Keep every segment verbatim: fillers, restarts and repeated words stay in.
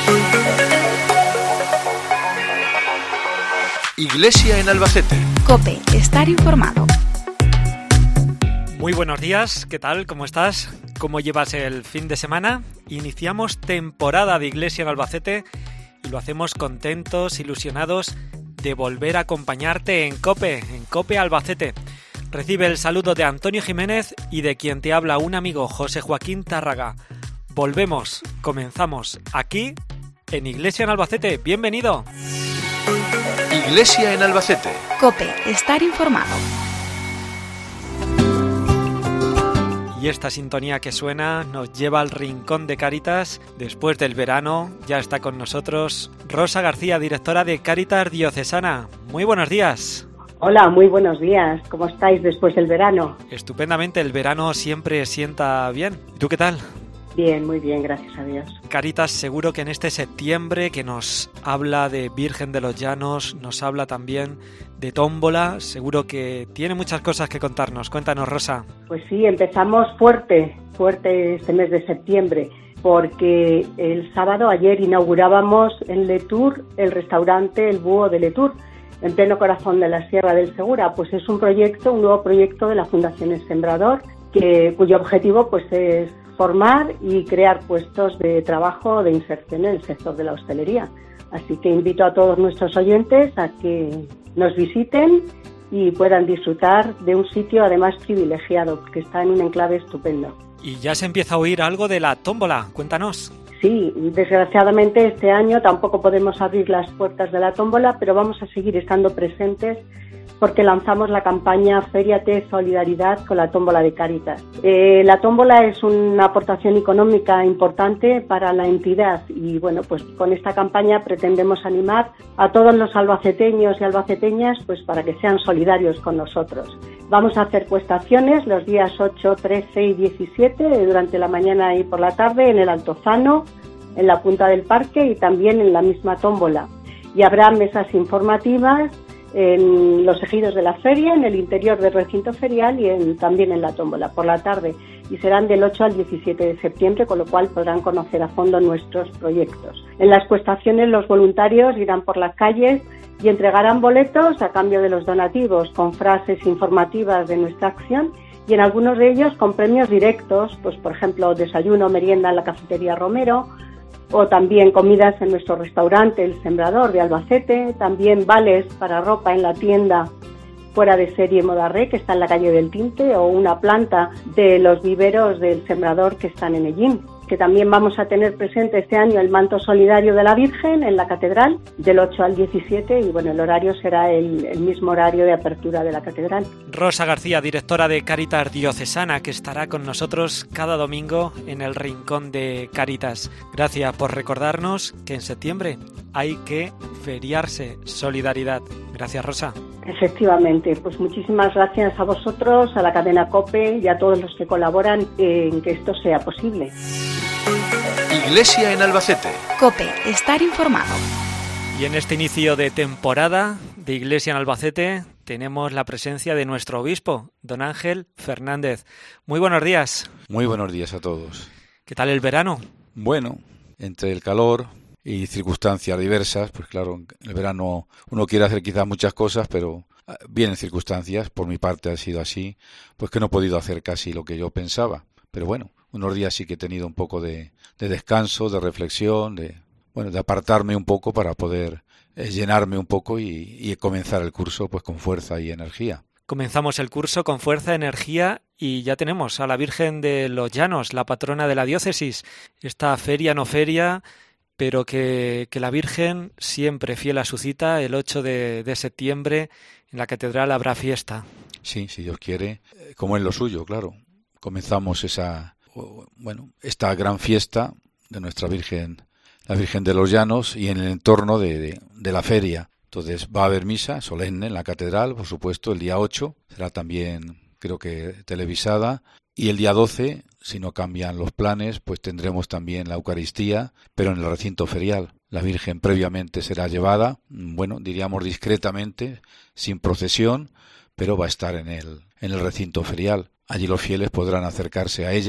Iglesia en Albacete. COPE, estar informado. Muy buenos días, ¿qué tal? ¿Cómo estás? ¿Cómo llevas el fin de semana? Iniciamos temporada de Iglesia en Albacete y lo hacemos contentos, ilusionados de volver a acompañarte en COPE, en COPE Albacete. Recibe el saludo de Antonio Jiménez y de quien te habla un amigo, José Joaquín Tárraga. Volvemos, comenzamos aquí en Iglesia en Albacete. ¡Bienvenido! Iglesia en Albacete. COPE, estar informado. Y esta sintonía que suena nos lleva al rincón de Cáritas. Después del verano ya está con nosotros Rosa García, directora de Cáritas Diocesana. Muy buenos días. Hola, muy buenos días. ¿Cómo estáis después del verano? Estupendamente, el verano siempre sienta bien. ¿Y tú qué tal? Bien, muy bien, gracias a Dios. Cáritas, seguro que en este septiembre que nos habla de Virgen de los Llanos, nos habla también de tómbola, seguro que tiene muchas cosas que contarnos. Cuéntanos, Rosa. Pues sí, empezamos fuerte, fuerte este mes de septiembre, porque el sábado ayer inaugurábamos en Letour el restaurante El Búho de Letour, en pleno corazón de la Sierra del Segura. Pues es un proyecto, un nuevo proyecto de la Fundación El Sembrador, que, cuyo objetivo pues es formar y crear puestos de trabajo de inserción en el sector de la hostelería. Así que invito a todos nuestros oyentes a que nos visiten y puedan disfrutar de un sitio además privilegiado, porque está en un enclave estupendo. Y ya se empieza a oír algo de la tómbola, cuéntanos. Sí, desgraciadamente este año tampoco podemos abrir las puertas de la tómbola, pero vamos a seguir estando presentes porque lanzamos la campaña Fériate Solidaridad con la tómbola de Cáritas. Eh, la tómbola es una aportación económica importante para la entidad y bueno, pues con esta campaña pretendemos animar a todos los albaceteños y albaceteñas pues para que sean solidarios con nosotros. Vamos a hacer puestaciones los días ocho, trece y diecisiete durante la mañana y por la tarde en el Altozano, en la punta del parque y también en la misma tómbola. Y habrá mesas informativas en los ejidos de la feria, en el interior del recinto ferial y en, también en la tómbola por la tarde. Y serán del ocho al diecisiete de septiembre, con lo cual podrán conocer a fondo nuestros proyectos. En las puestaciones los voluntarios irán por las calles y entregarán boletos a cambio de los donativos con frases informativas de nuestra acción y en algunos de ellos con premios directos, pues por ejemplo desayuno, merienda en la cafetería Romero, o también comidas en nuestro restaurante El Sembrador de Albacete, también vales para ropa en la tienda Fuera de Serie Modarré, que está en la calle del Tinte, o una planta de los viveros del Sembrador que están en Ellín. Que también vamos a tener presente este año el manto solidario de la Virgen en la Catedral, del ocho al diecisiete, y bueno, el horario será el, el mismo horario de apertura de la Catedral. Rosa García, directora de Cáritas Diocesana, que estará con nosotros cada domingo en el Rincón de Cáritas. Gracias por recordarnos que en septiembre hay que feriarse. Solidaridad. Gracias, Rosa. Efectivamente, pues muchísimas gracias a vosotros, a la cadena COPE y a todos los que colaboran en que esto sea posible. Iglesia en Albacete. COPE, estar informado. Y en este inicio de temporada de Iglesia en Albacete tenemos la presencia de nuestro obispo, don Ángel Fernández. Muy buenos días. Muy buenos días a todos. ¿Qué tal el verano? Bueno, entre el calor y circunstancias diversas, pues claro, en el verano uno quiere hacer quizás muchas cosas, pero vienen circunstancias, por mi parte ha sido así, pues que no he podido hacer casi lo que yo pensaba. Pero bueno, unos días sí que he tenido un poco de, de descanso, de reflexión, de bueno, de apartarme un poco para poder eh, llenarme un poco y, y comenzar el curso pues con fuerza y energía. Comenzamos el curso con fuerza, energía y ya tenemos a la Virgen de los Llanos, la patrona de la diócesis. Esta feria no feria, pero que, que la Virgen, siempre fiel a su cita, el ocho de, de septiembre en la catedral habrá fiesta. Sí, si Dios quiere, como es lo suyo, claro. Comenzamos esa, bueno, esta gran fiesta de nuestra Virgen, la Virgen de los Llanos, y en el entorno de, de, de la feria. Entonces va a haber misa solemne en la catedral, por supuesto, el día ocho, será también, creo que, televisada, y el día doce, si no cambian los planes, pues tendremos también la Eucaristía, pero en el recinto ferial. La Virgen previamente será llevada, bueno, diríamos discretamente, sin procesión, pero va a estar en el, en el recinto ferial. Allí los fieles podrán acercarse a ella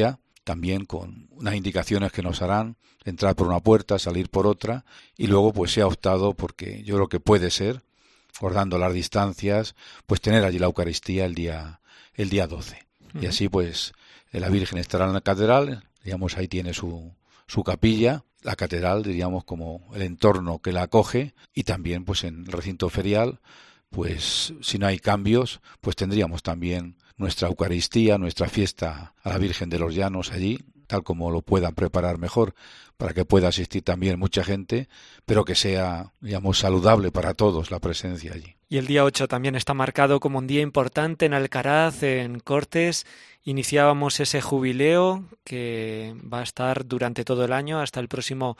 también con unas indicaciones que nos harán, entrar por una puerta, salir por otra, y luego pues se ha optado porque yo creo que puede ser, guardando las distancias, pues tener allí la Eucaristía el día el día doce. Uh-huh. Y así pues la Virgen estará en la catedral, digamos ahí tiene su, su capilla, la catedral diríamos como el entorno que la acoge, y también pues en el recinto ferial, pues si no hay cambios, pues tendríamos también nuestra Eucaristía, nuestra fiesta a la Virgen de los Llanos allí, tal como lo puedan preparar mejor, para que pueda asistir también mucha gente, pero que sea, digamos, saludable para todos la presencia allí. Y el día ocho también está marcado como un día importante en Alcaraz, en Cortes. Iniciábamos ese jubileo que va a estar durante todo el año hasta el próximo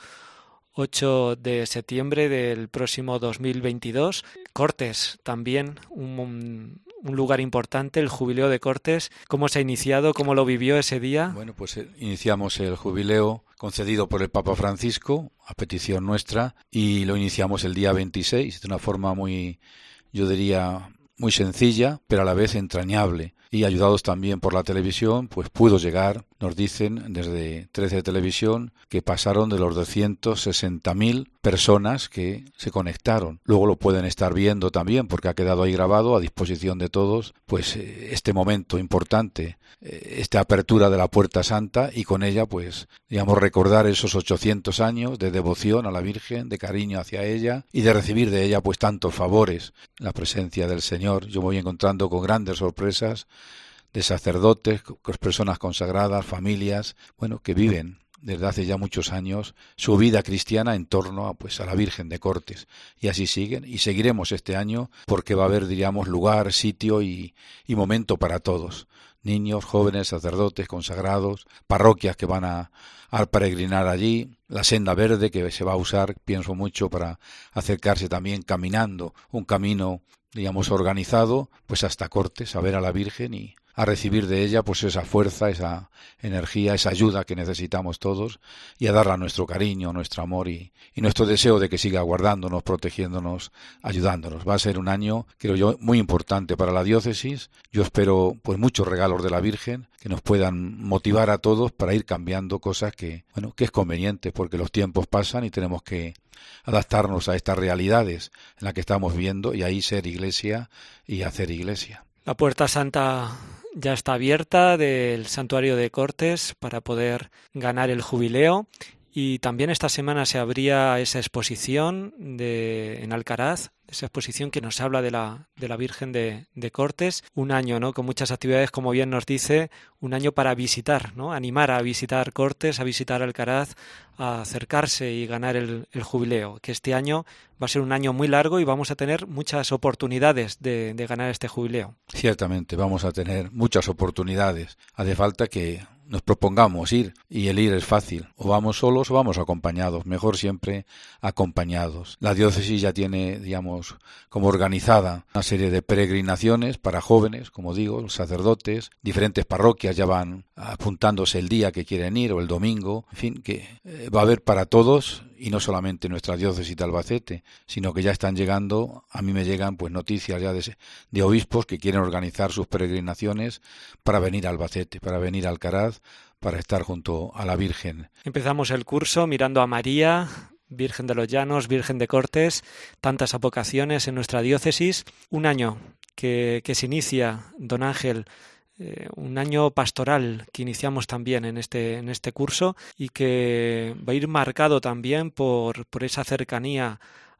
ocho de septiembre del próximo dos mil veintidós. Cortes también, un, un lugar importante, el jubileo de Cortes. ¿Cómo se ha iniciado? ¿Cómo lo vivió ese día? Bueno, pues iniciamos el jubileo concedido por el Papa Francisco, a petición nuestra, y lo iniciamos el día veintiséis, de una forma muy, yo diría, muy sencilla, pero a la vez entrañable. Y ayudados también por la televisión, pues pudo llegar, nos dicen desde trece Televisión, que pasaron de los doscientas sesenta mil personas que se conectaron. Luego lo pueden estar viendo también, porque ha quedado ahí grabado a disposición de todos, pues este momento importante, esta apertura de la Puerta Santa, y con ella, pues, digamos, recordar esos ochocientos años de devoción a la Virgen, de cariño hacia ella, y de recibir de ella, pues, tantos favores, la presencia del Señor. Yo me voy encontrando con grandes sorpresas de sacerdotes, personas consagradas, familias, bueno, que viven desde hace ya muchos años su vida cristiana en torno a, pues, a la Virgen de Cortes. Y así siguen, y seguiremos este año, porque va a haber, diríamos, lugar, sitio y, y momento para todos. Niños, jóvenes, sacerdotes, consagrados, parroquias que van a, a peregrinar allí, la senda verde que se va a usar, pienso mucho, para acercarse también caminando, un camino, digamos, organizado, pues hasta Cortes, a ver a la Virgen y a recibir de ella pues esa fuerza, esa energía, esa ayuda que necesitamos todos, y a darle nuestro cariño, nuestro amor y, y nuestro deseo de que siga guardándonos, protegiéndonos, ayudándonos. Va a ser un año, creo yo, muy importante para la diócesis. Yo espero pues muchos regalos de la Virgen que nos puedan motivar a todos para ir cambiando cosas que, bueno, que es conveniente, porque los tiempos pasan y tenemos que adaptarnos a estas realidades en las que estamos viendo, y ahí ser iglesia y hacer iglesia. La Puerta Santa ya está abierta del Santuario de Cortes para poder ganar el jubileo, y también esta semana se abría esa exposición de, en Alcaraz, esa exposición que nos habla de la, de la Virgen de, de Cortes. Un año, ¿no?, con muchas actividades, como bien nos dice, un año para visitar, ¿no?, animar a visitar Cortes, a visitar Alcaraz, a acercarse y ganar el, el jubileo, que este año va a ser un año muy largo y vamos a tener muchas oportunidades de, de ganar este jubileo. Ciertamente, vamos a tener muchas oportunidades. Hace falta que nos propongamos ir, y el ir es fácil. O vamos solos o vamos acompañados. Mejor siempre acompañados. La diócesis ya tiene, digamos, como organizada una serie de peregrinaciones para jóvenes, como digo, los sacerdotes. Diferentes parroquias ya van apuntándose el día que quieren ir, o el domingo. En fin, que eh, va a haber para todos, y no solamente nuestra diócesis de Albacete, sino que ya están llegando, a mí me llegan pues noticias ya de, de obispos que quieren organizar sus peregrinaciones para venir a Albacete, para venir a Alcaraz, para estar junto a la Virgen. Empezamos el curso mirando a María, Virgen de los Llanos, Virgen de Cortes, tantas advocaciones en nuestra diócesis. Un año que, que se inicia, don Ángel, Eh, un año pastoral que iniciamos también en este en este curso, y que va a ir marcado también por, por esa cercanía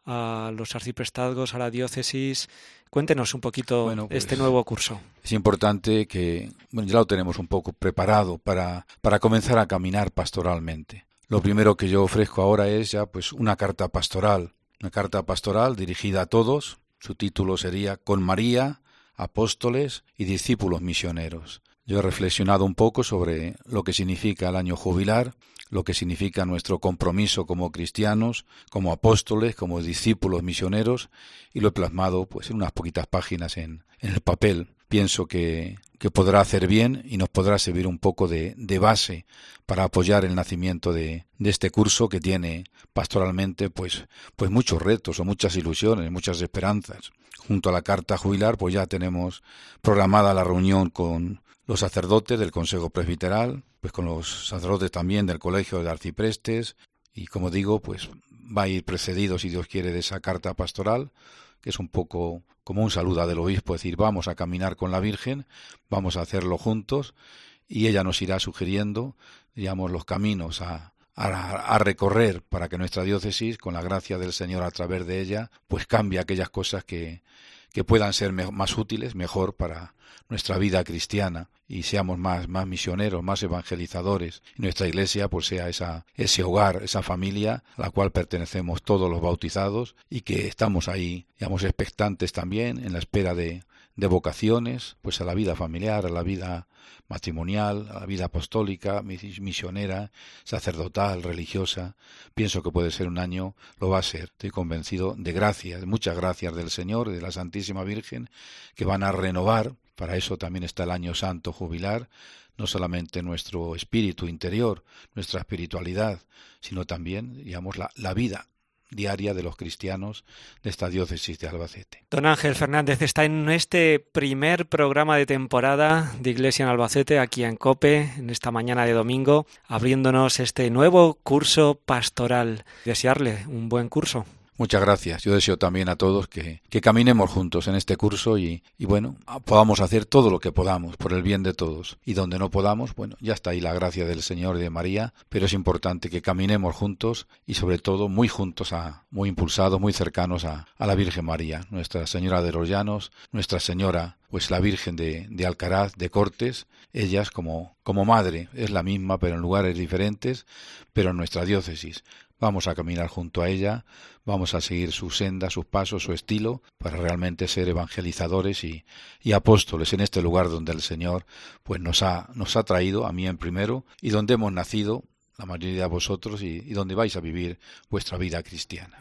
a los arciprestazgos, a la diócesis. Cuéntenos un poquito bueno, pues, este nuevo curso. Es importante que, bueno, ya lo tenemos un poco preparado para, para comenzar a caminar pastoralmente. Lo primero que yo ofrezco ahora es ya pues una carta pastoral, una carta pastoral dirigida a todos. Su título sería Con María, apóstoles y discípulos misioneros. Yo he reflexionado un poco sobre lo que significa el año jubilar, lo que significa nuestro compromiso como cristianos, como apóstoles, como discípulos misioneros, y lo he plasmado pues en unas poquitas páginas en, en el papel. Pienso que, que podrá hacer bien y nos podrá servir un poco de, de base para apoyar el nacimiento de, de este curso, que tiene pastoralmente pues, pues muchos retos, o muchas ilusiones, muchas esperanzas. Junto a la carta jubilar pues ya tenemos programada la reunión con los sacerdotes del Consejo Presbiteral, pues con los sacerdotes también del Colegio de Arciprestes, y como digo, pues va a ir precedido, si Dios quiere, de esa carta pastoral, que es un poco como un saludo del obispo, es decir, vamos a caminar con la Virgen, vamos a hacerlo juntos, y ella nos irá sugiriendo, digamos, los caminos a, a, a recorrer para que nuestra diócesis, con la gracia del Señor a través de ella, pues cambie aquellas cosas que, que puedan ser me, más útiles, mejor para nuestra vida cristiana, y seamos más, más misioneros, más evangelizadores, y nuestra iglesia pues sea esa, ese hogar, esa familia a la cual pertenecemos todos los bautizados, y que estamos ahí, digamos, expectantes también en la espera de, de vocaciones, pues a la vida familiar, a la vida matrimonial, a la vida apostólica, misionera, sacerdotal, religiosa. Pienso que puede ser un año, lo va a ser, estoy convencido, de gracias, muchas gracias del Señor y de la Santísima Virgen, que van a renovar. Para eso también está el año santo jubilar, no solamente nuestro espíritu interior, nuestra espiritualidad, sino también, digamos, la, la vida diaria de los cristianos de esta diócesis de Albacete. Don Ángel Fernández está en este primer programa de temporada de Iglesia en Albacete, aquí en COPE, en esta mañana de domingo, abriéndonos este nuevo curso pastoral. Desearle un buen curso. Muchas gracias. Yo deseo también a todos que, que caminemos juntos en este curso y, y, bueno, podamos hacer todo lo que podamos por el bien de todos. Y donde no podamos, bueno, ya está ahí la gracia del Señor y de María, pero es importante que caminemos juntos y sobre todo muy juntos, a, muy impulsados, muy cercanos a, a la Virgen María, Nuestra Señora de los Llanos, Nuestra Señora, pues la Virgen de, de Alcaraz, de Cortes, ellas como, como madre, es la misma pero en lugares diferentes, pero en nuestra diócesis. Vamos a caminar junto a ella, vamos a seguir su senda, sus pasos, su estilo, para realmente ser evangelizadores y, y apóstoles en este lugar donde el Señor pues nos ha, nos ha traído, a mí en primero, y donde hemos nacido, la mayoría de vosotros, y, y donde vais a vivir vuestra vida cristiana.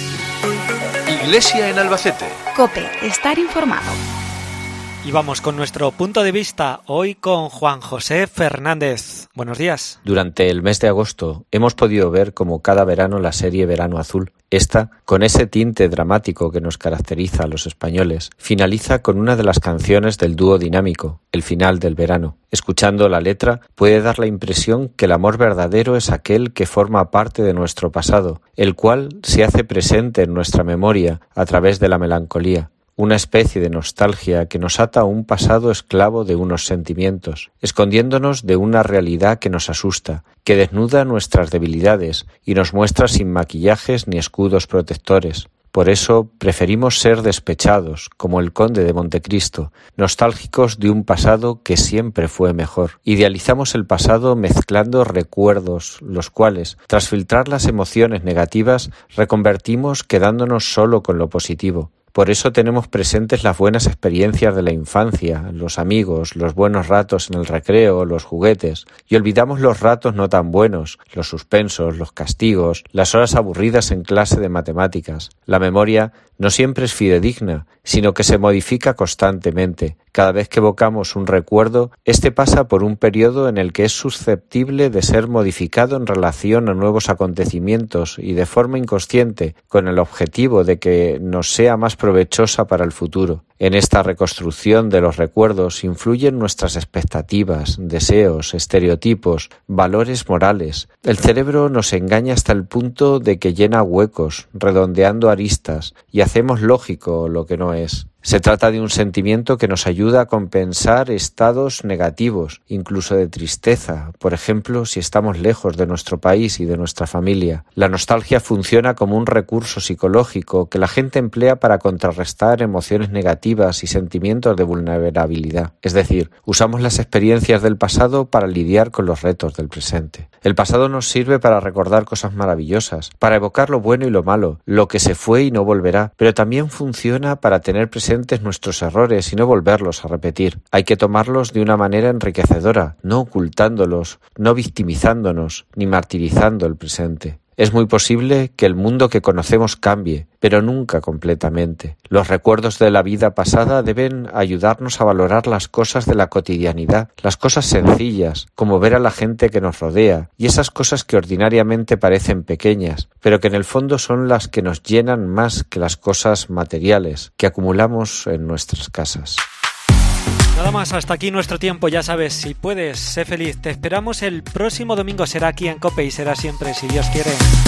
Iglesia en Albacete. COPE, estar informado. Y vamos con nuestro punto de vista, hoy con Juan José Fernández. Buenos días. Durante el mes de agosto hemos podido ver como cada verano la serie Verano Azul. Esta, con ese tinte dramático que nos caracteriza a los españoles, finaliza con una de las canciones del dúo dinámico, El final del verano. Escuchando la letra, puede dar la impresión que el amor verdadero es aquel que forma parte de nuestro pasado, el cual se hace presente en nuestra memoria a través de la melancolía. Una especie de nostalgia que nos ata a un pasado esclavo de unos sentimientos, escondiéndonos de una realidad que nos asusta, que desnuda nuestras debilidades y nos muestra sin maquillajes ni escudos protectores. Por eso preferimos ser despechados, como el conde de Montecristo, nostálgicos de un pasado que siempre fue mejor. Idealizamos el pasado mezclando recuerdos, los cuales, tras filtrar las emociones negativas, reconvertimos quedándonos solo con lo positivo. Por eso tenemos presentes las buenas experiencias de la infancia, los amigos, los buenos ratos en el recreo, los juguetes, y olvidamos los ratos no tan buenos, los suspensos, los castigos, las horas aburridas en clase de matemáticas. La memoria no siempre es fidedigna, sino que se modifica constantemente. Cada vez que evocamos un recuerdo, este pasa por un periodo en el que es susceptible de ser modificado en relación a nuevos acontecimientos y de forma inconsciente, con el objetivo de que nos sea más provechosa para el futuro. En esta reconstrucción de los recuerdos influyen nuestras expectativas, deseos, estereotipos, valores morales. El cerebro nos engaña hasta el punto de que llena huecos, redondeando aristas, y hacemos lógico lo que no es. Se trata de un sentimiento que nos ayuda a compensar estados negativos, incluso de tristeza, por ejemplo, si estamos lejos de nuestro país y de nuestra familia. La nostalgia funciona como un recurso psicológico que la gente emplea para contrarrestar emociones negativas y sentimientos de vulnerabilidad. Es decir, usamos las experiencias del pasado para lidiar con los retos del presente. El pasado nos sirve para recordar cosas maravillosas, para evocar lo bueno y lo malo, lo que se fue y no volverá, pero también funciona para tener presente nuestros errores y no volverlos a repetir. Hay que tomarlos de una manera enriquecedora, no ocultándolos, no victimizándonos, ni martirizando el presente. Es muy posible que el mundo que conocemos cambie, pero nunca completamente. Los recuerdos de la vida pasada deben ayudarnos a valorar las cosas de la cotidianidad, las cosas sencillas, como ver a la gente que nos rodea, y esas cosas que ordinariamente parecen pequeñas, pero que en el fondo son las que nos llenan más que las cosas materiales que acumulamos en nuestras casas. Uno Nada más, hasta aquí nuestro tiempo. Ya sabes, si puedes, sé feliz. Te esperamos el próximo domingo. Será aquí en COPE y será siempre, si Dios quiere.